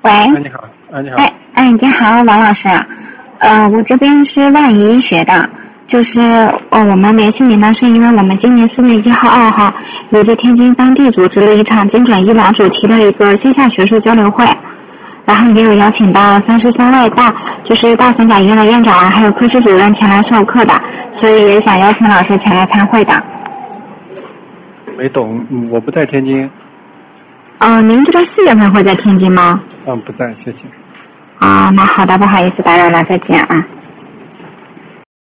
喂。 你好。你好。 你好，王老师。我这边是万宜医学的，就是我们联系您呢，是因为我们今年4月1号、2号有在天津当地组织了一场精准医疗主题的一个线下学术交流会，然后也有邀请到33位大三甲医院的院长还有科室主任前来授课的，所以也想邀请老师前来参会的。 没懂，我不在天津。 您这边4月份会在天津吗？ 不在，谢谢。 那好的，不好意思打扰了，再见啊。